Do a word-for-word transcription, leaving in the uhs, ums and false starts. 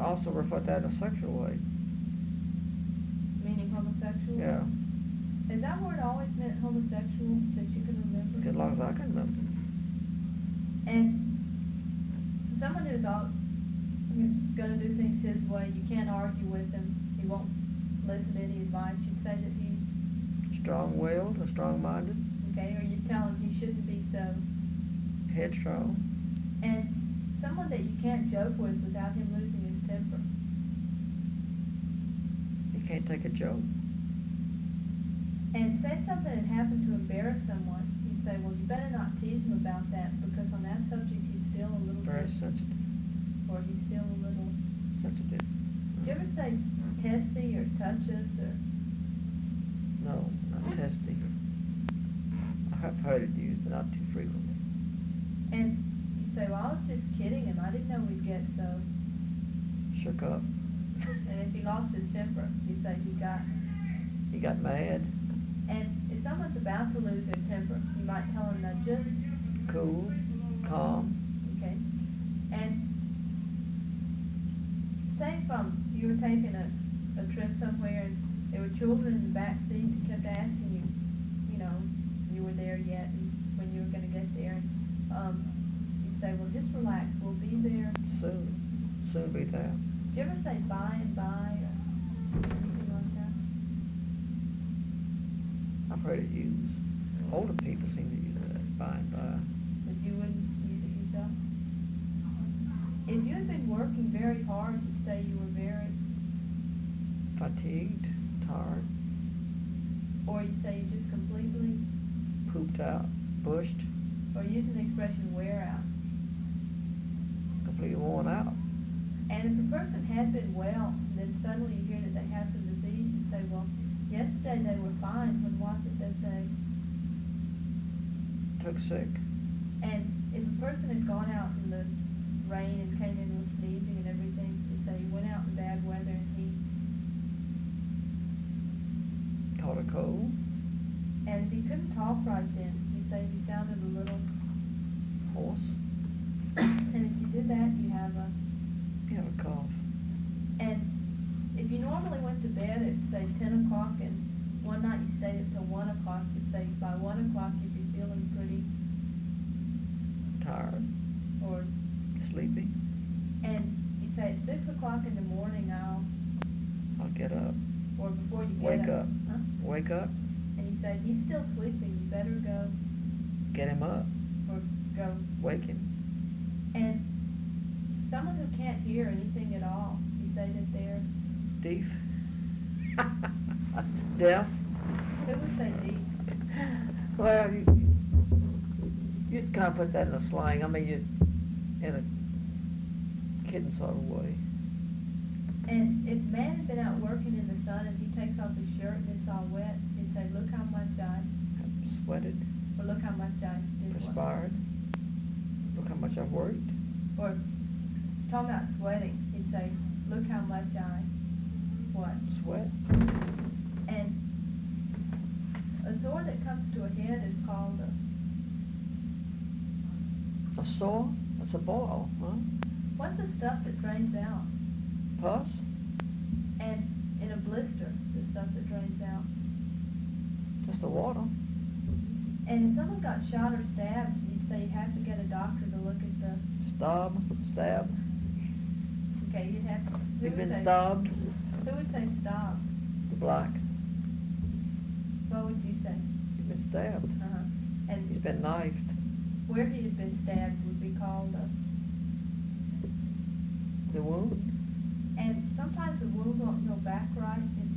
also refer to that in a sexual way. Meaning homosexual? Yeah. Has that word always meant homosexual that you can remember? As long as I can remember. And someone who's all, who's going to do things his way, you can't argue with him. He won't listen to any advice. You'd say that he's Strong-willed or strong-minded. okay, or you tell him he shouldn't be so. Headstrong. And someone that you can't joke with without him losing his temper. You can't take a joke. And say something had happened to embarrass someone. You'd say, well, you better not tease him about that because on that subject he's still a little Very bit, sensitive. or he's still a little. Sensitive. Did you ever say testy or touch us or? No, not testy. I have heard it used, but not too frequently. And you say, well, I was just kidding him. I didn't know we'd get so. Shook up. And if he lost his temper, you say he got. He got mad. And if someone's about to lose their temper, you might tell them, now just. Cool. Calm. Okay. And say if um, you were taking a, a trip somewhere and there were children in the back seat and kept asking you, you know, you were there yet and when you were going to get there. And, um, you'd say, well, just relax. We'll be there. Soon. Soon be there. Do you ever say by and by or anything like that? I've heard it used. Older people seem to use it by and by. But you wouldn't use it yourself? If you had been working very hard, you'd say you were very, Fatigued, tired, or you'd say you just completely, pooped out, bushed, or using the expression wear out. completely worn out. And if a person had been well, and then suddenly you hear that they have some disease, you say, well, yesterday they were fine. When was it that they? Took sick. And if a person had gone out in the rain and came in with sneezing and everything, you say he went out in bad weather and he, Caught a cold. and if he couldn't talk right then, you say he sounded a little. Horse. And if you did that, you have a. You have a cough. And if you normally went to bed at, say, ten o'clock, and one night you stayed up till one o'clock, you'd say by one o'clock you'd be feeling pretty, Tired. or, Sleepy. and you say at six o'clock in the morning I'll, I'll get up. or before you Wake get up. Huh? Wake up. And you say, he's still sleeping, you better go, Get him up. or go. Wake him. And someone who can't hear anything at all, you say that they're, Deaf. Deaf. who would say deep? Well, you, you'd kind of put that in a slang. I mean, you in a kidding sort of way. And if a man had been out working in the sun and he takes off his shirt and it's all wet, he'd say, look how much I, Sweated. or look how much I did what. Perspired. Look how much I've worked. Or talking about sweating, he'd say, look how much I, what? Sweat. And a sore that comes to a head is called a, A sore. That's a boil, huh? what's the stuff that drains out? Pus. And in a blister, the stuff that drains out. Just the water. And if someone got shot or stabbed, you'd say you have to get a doctor to look at the, Stab. Stab. okay, you'd have to, who You've would been say, stabbed. who would say stop? The black. What would you say? You've been stabbed. Uh-huh. He's And been knifed. where he had been stabbed would be called a, The wound. and sometimes the wound won't go back right, and